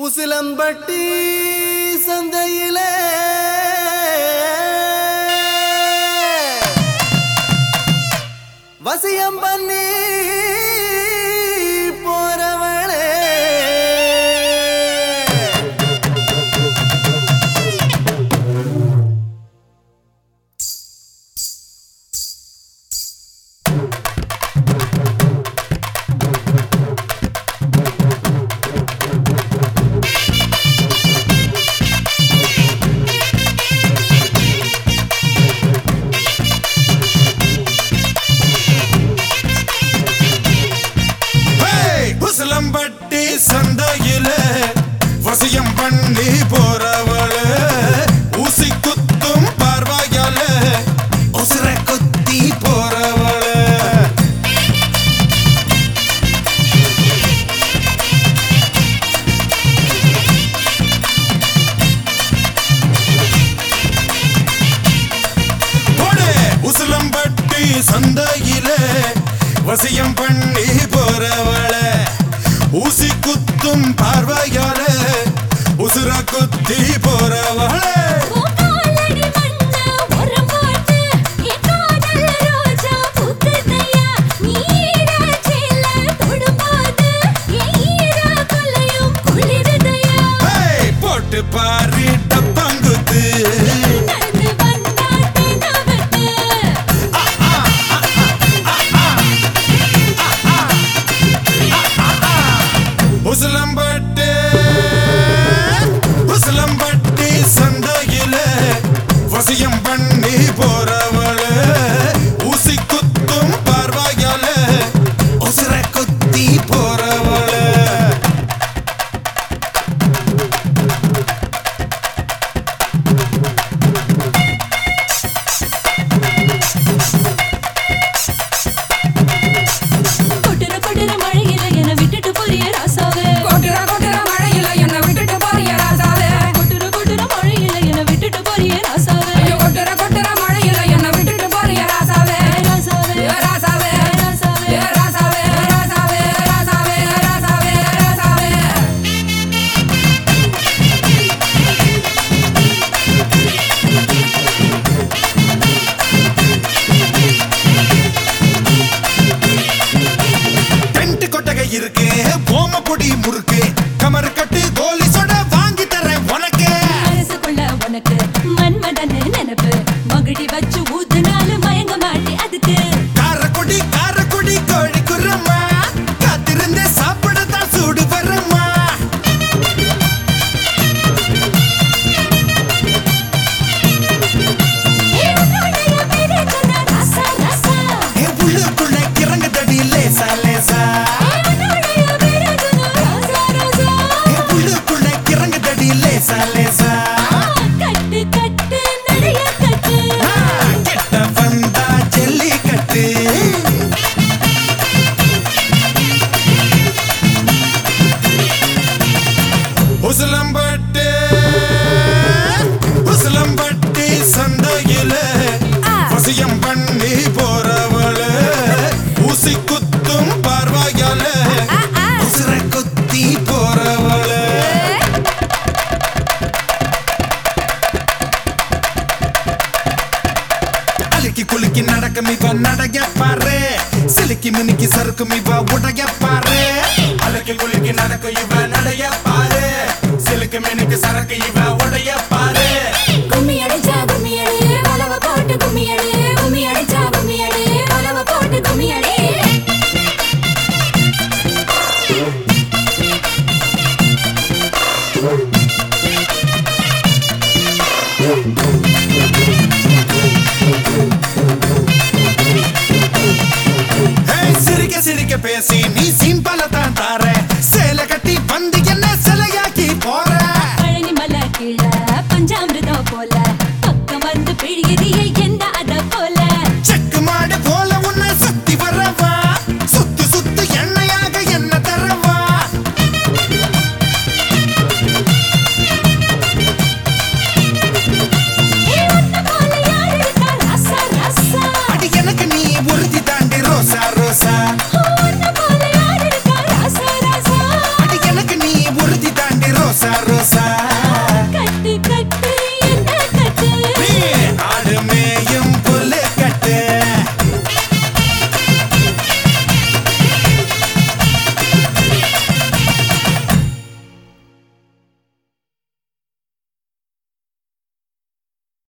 உசிலம்பட்டி சந்தையிலே வசியம் பண்ணி போறவளே உசிலம்பட்டி சந்தையிலே வசியம் பண்ணி போறவளே ஊசி குத்தும் பார்வையாலே உசுர குத்தி போறவளே உசிலம்பட்டி சந்தையிலே வசியம் பண்ணி போறவளே ஊசி குத்தும் பார்வையாலே உசுர குத்தி போறவளே போட்டு பாரு டப்பாங்குத்து உசிலம்பட்டி சந்தையிலே வசியம் பண்ணி போறவளே ஊசி குத்தும் பார்வையாலே உசுர குத்தி போறவளே இருக்கு போம பொடி முறுக்கு கமர் கட்டு கோலி சொட வாங்கி தரேன் உனக்கு மனசுக்குள்ள உனக்கு மன்மதன் நினைப்பு மகிடி வச்சு ஊத்துனாலும் மயங்க மாட்டே அதுக்கு காரக்குடி கோழி குரம்மா காத்திருந்தே சாப்பிடத்தான் சூடு வரம்மா உள்ளுக்குள்ள கிறங்குதடி லேசா லேசா லேசா லேசா கட்டு கட்டு நடைய கட்டு கெட்ட வந்தா ஜல்லி கட்டு உசிலம்பட்டி சந்தையிலே வசியம் பண்ணி போறவளே ஊசி குத்தும் பார்வையாலே உசுர குத்தி போறவளே குலுக்கி நடக்கும் இவ நடைய பாரு சிலுக்கி மினுக்கி சறுக்கும் இவ உடைய பாரு அலக்கி குலுக்கி நடக்கும் இவ நடைய பாரு சிலுக்கு மினுக்கு சறுக்கு இவ உடைய பாரு கும்மி